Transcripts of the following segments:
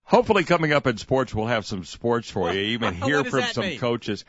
Hopefully coming up in sports, we'll have some sports for you, even hear from some coaches.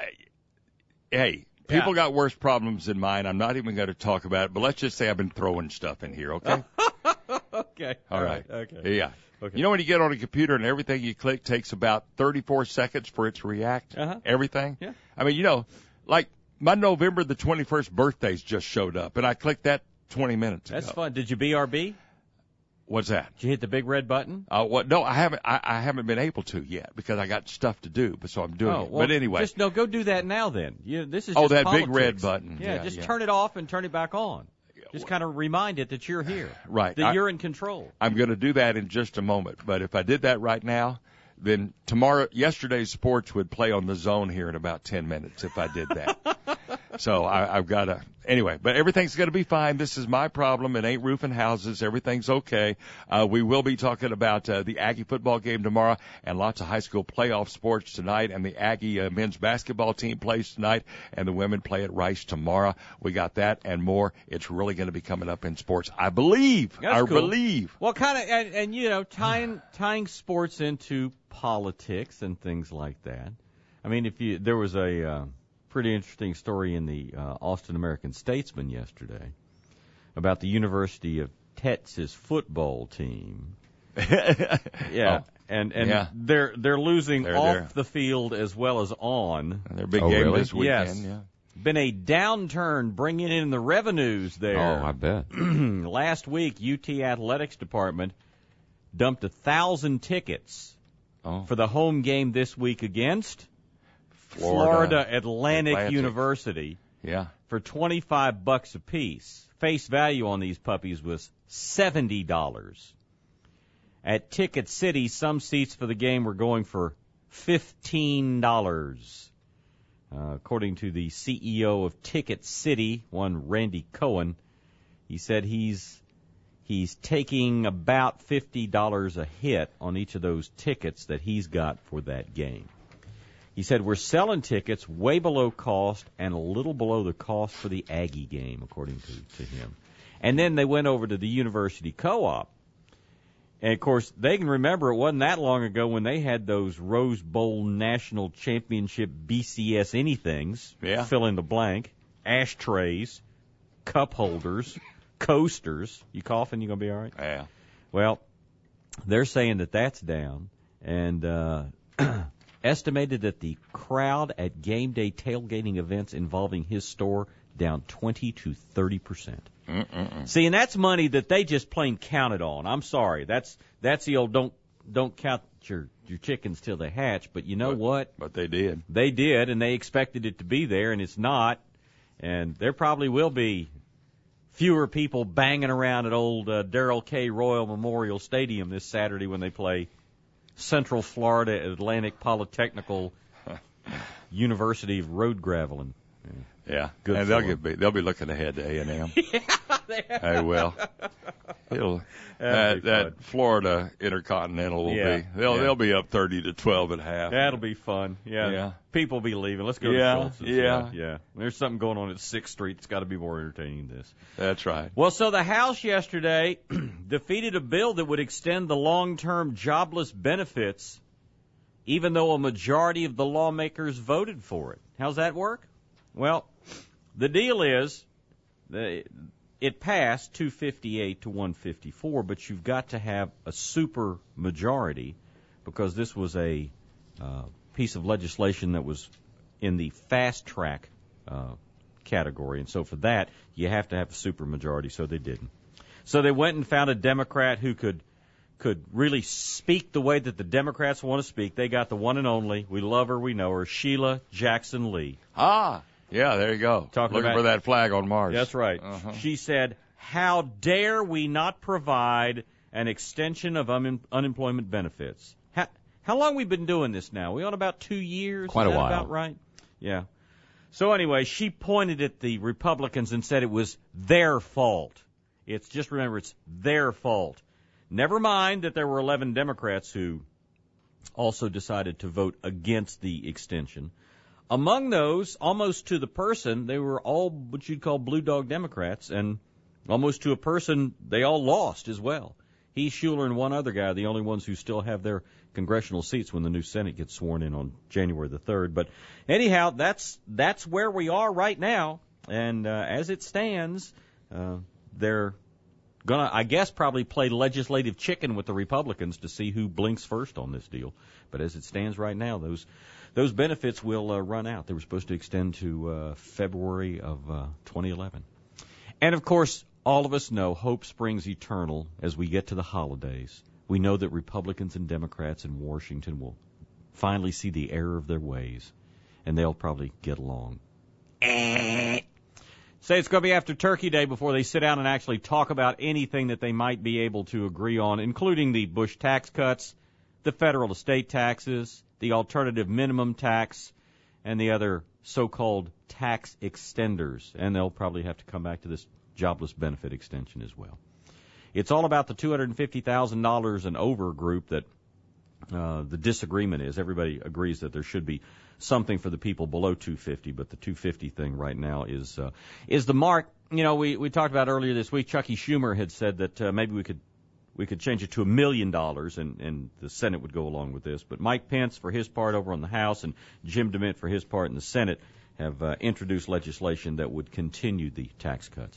Hey, people got worse problems than mine. I'm not even going to talk about it, but let's just say I've been throwing stuff in here, okay? Okay. All right. Okay. Yeah. Okay. You know when you get on a computer and everything you click takes about 34 seconds for it to react? Uh-huh. Everything? Yeah. I mean, you know, like my November the 21st birthdays just showed up, and I clicked that 20 minutes ago. That's fun. Did you BRB? What's that? Did you hit the big red button? No, I haven't. I haven't been able to yet because I got stuff to do. But so I'm doing it. Well, but anyway, go do that now. Then this is just that politics. big red button. Yeah, turn it off and turn it back on. Just kind of remind it that you're here. Right. That you're in control. I'm going to do that in just a moment. But if I did that right now, then yesterday's sports would play on the zone here in about 10 minutes if I did that. So I've got to. Anyway, but everything's going to be fine. This is my problem. It ain't roofing houses. Everything's okay. We will be talking about the Aggie football game tomorrow and lots of high school playoff sports tonight. And the Aggie men's basketball team plays tonight, and the women play at Rice tomorrow. We got that and more. It's really going to be coming up in sports, I believe. That's cool. Believe. Well, kind of, and you know, tying sports into politics and things like that. I mean, there was a pretty interesting story in the Austin American-Statesman yesterday about the University of Texas football team. Yeah, and they're losing off the field as well as on. Their big game this weekend. Yes. Yeah. Been a downturn bringing in the revenues there. Oh, I bet. Last week, UT Athletics Department dumped 1,000 tickets for the home game this week against Florida Atlantic University. Yeah. For $25 a piece. Face value on these puppies was $70. At Ticket City, some seats for the game were going for $15. According to the CEO of Ticket City, one Randy Cohen, he said he's taking about $50 a hit on each of those tickets that he's got for that game. He said, we're selling tickets way below cost and a little below the cost for the Aggie game, according to him. And then they went over to the University Co-op. And, of course, they can remember it wasn't that long ago when they had those Rose Bowl National Championship BCS anythings, fill in the blank, ashtrays, cup holders, coasters. You coughing? You going to be all right? Yeah. Well, they're saying that that's down. And estimated that the crowd at game day tailgating events involving his store down 20 to 30%. See, and that's money that they just plain counted on. I'm sorry, that's the old don't count your chickens till they hatch. But you know what? But they did. They did, and they expected it to be there, and it's not. And there probably will be fewer people banging around at old Darrell K. Royal Memorial Stadium this Saturday when they play Central Florida Atlantic Polytechnical University of Road Graveling. Yeah, good. And they'll be looking ahead to A&M. Yeah, they will. That Florida Intercontinental will be. They'll be up 30-12 at half. That'll be fun. Yeah. People will be leaving. Let's go to Schultz's. Yeah. There's something going on at 6th Street that's got to be more entertaining than this. That's right. Well, so the House yesterday defeated a bill that would extend the long-term jobless benefits, even though a majority of the lawmakers voted for it. How's that work? Well, the deal is it passed 258 to 154, but you've got to have a super majority because this was a piece of legislation that was in the fast track category. And so for that, you have to have a super majority, so they didn't. So they went and found a Democrat who could really speak the way that the Democrats want to speak. They got the one and only, we love her, we know her, Sheila Jackson Lee. Yeah, there you go. Looking for that flag on Mars. That's right. She said, how dare we not provide an extension of unemployment benefits? How long we been doing this now? We on about 2 years? Quite a while. Is that about right? Yeah. So anyway, she pointed at the Republicans and said it was their fault. Remember, it's their fault. Never mind that there were 11 Democrats who also decided to vote against the extension. Among those, almost to the person, they were all what you'd call blue dog Democrats, and almost to a person, they all lost as well. He, Schuler, and one other guy are the only ones who still have their congressional seats when the new Senate gets sworn in on January the 3rd. But anyhow, that's where we are right now. And as it stands, they're going to, I guess, probably play legislative chicken with the Republicans to see who blinks first on this deal. But as it stands right now, those benefits will run out. They were supposed to extend to February of 2011. And, of course, all of us know hope springs eternal as we get to the holidays. We know that Republicans and Democrats in Washington will finally see the error of their ways, and they'll probably get along. Say it's going to be after Turkey Day before they sit down and actually talk about anything that they might be able to agree on, including the Bush tax cuts, the federal estate taxes, the alternative minimum tax, and the other so-called tax extenders. And they'll probably have to come back to this jobless benefit extension as well. It's all about the $250,000 and over group that the disagreement is. Everybody agrees that there should be something for the people below 250, but the 250 thing right now is the mark. You know, we talked about earlier this week, Chucky Schumer had said that maybe we could change it to $1 million, and the Senate would go along with this. But Mike Pence, for his part over on the House, and Jim DeMint, for his part in the Senate, have introduced legislation that would continue the tax cuts.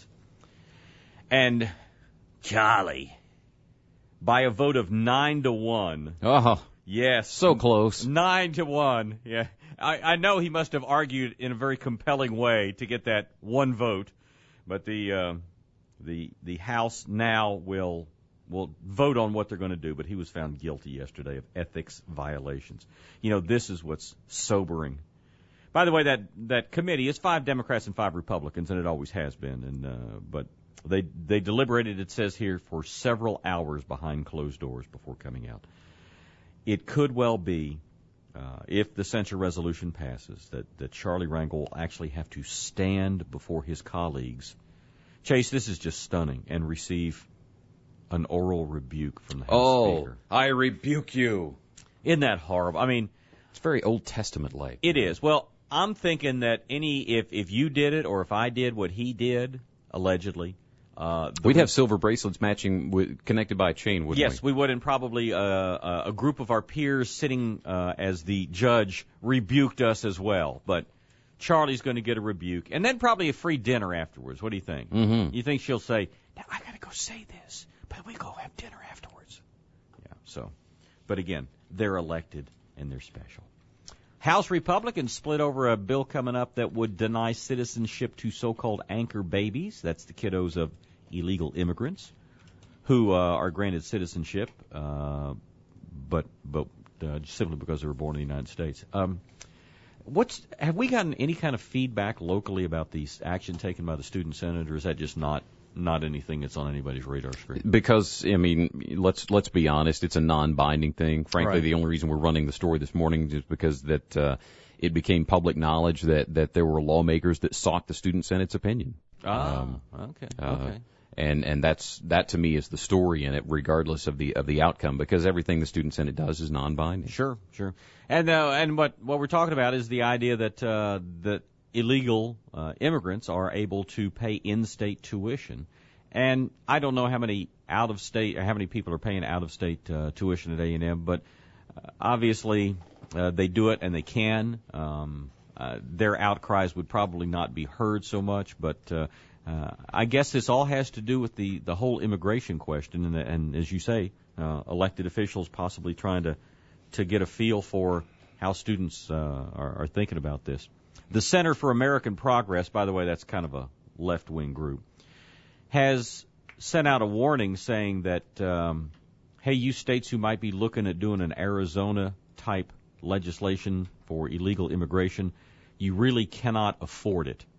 And Charlie, by a vote of 9-1. Oh, yes, so close. 9-1. Yeah, I know he must have argued in a very compelling way to get that one vote, but the House now will vote on what they're going to do. But he was found guilty yesterday of ethics violations. You know, this is what's sobering. By the way, that committee is 5 Democrats and 5 Republicans, and it always has been. And but they deliberated, it says here, for several hours behind closed doors before coming out. It could well be, if the censure resolution passes, that Charlie Rangel will actually have to stand before his colleagues. Chase, this is just stunning, and receive an oral rebuke from the House Speaker. I rebuke you. Isn't that horrible? I mean, it's very Old Testament-like. It is. Well, I'm thinking that if you did it, or if I did what he did, allegedly, we'd have silver bracelets matching, connected by a chain, wouldn't we? Yes, we would, and probably a group of our peers sitting as the judge rebuked us as well. But Charlie's going to get a rebuke, and then probably a free dinner afterwards. What do you think? Mm-hmm. You think she'll say, "Now I got to go say this, but we go have dinner afterwards"? Yeah. So, but again, they're elected and they're special. House Republicans split over a bill coming up that would deny citizenship to so-called anchor babies. That's the kiddos of illegal immigrants who are granted citizenship, but simply because they were born in the United States. Have we gotten any kind of feedback locally about the action taken by the student senate, or is that just not anything that's on anybody's radar screen? Because, I mean, let's be honest, it's a non-binding thing. Frankly, Right. The only reason we're running the story this morning is because that it became public knowledge that there were lawmakers that sought the student senate's opinion. Okay. And that to me is the story in it, regardless of the outcome, because everything the student senate does is non-binding. Sure. And what we're talking about is the idea that illegal immigrants are able to pay in-state tuition, and I don't know how many people are paying out-of-state tuition at A&M, but obviously they do it and they can. Their outcries would probably not be heard so much, but I guess this all has to do with the whole immigration question, and as you say, elected officials possibly trying to get a feel for how students are thinking about this. The Center for American Progress, by the way, that's kind of a left-wing group, has sent out a warning saying that, hey, you states who might be looking at doing an Arizona-type legislation for illegal immigration, you really cannot afford it.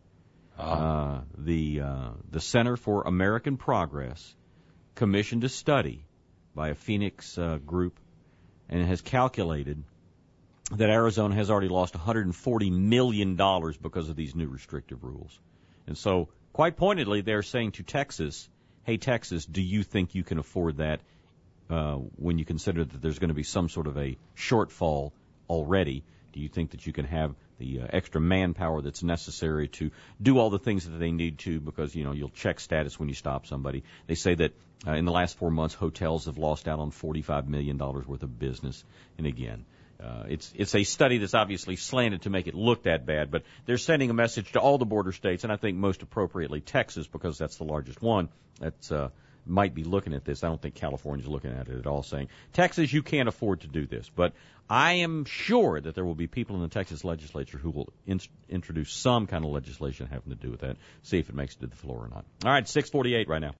The Center for American Progress commissioned a study by a Phoenix group, and it has calculated that Arizona has already lost $140 million because of these new restrictive rules. And so, quite pointedly, they're saying to Texas, hey, Texas, do you think you can afford that when you consider that there's going to be some sort of a shortfall already Do you think that you can have the extra manpower that's necessary to do all the things that they need to? Because, you'll check status when you stop somebody. They say that in the last 4 months, hotels have lost out on $45 million worth of business. And again, it's a study that's obviously slanted to make it look that bad, but they're sending a message to all the border states, and I think most appropriately Texas, because that's the largest one, that's might be looking at this. I don't think California's looking at it at all, saying, Texas, you can't afford to do this. But I am sure that there will be people in the Texas legislature who will introduce some kind of legislation having to do with that, see if it makes it to the floor or not. All right, 6:48 right now.